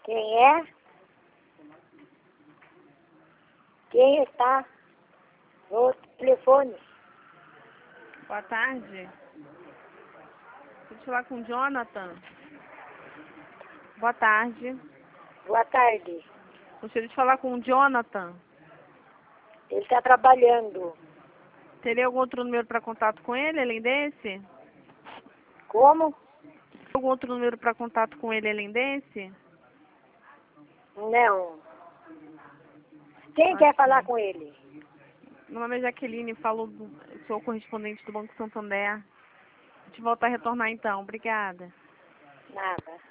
Quem é? Quem está no telefone? Boa tarde. Vou falar com o Jonathan. Boa tarde. Boa tarde. Gostaria de falar com o Jonathan. Ele está trabalhando. Teria algum outro número para contato com ele, além desse? Como? Algum outro número para contato com ele, além desse? Não. Quem quer falar com ele? Meu nome é Jaqueline, sou correspondente do Banco Santander. A gente volta a retornar então. Obrigada. Nada.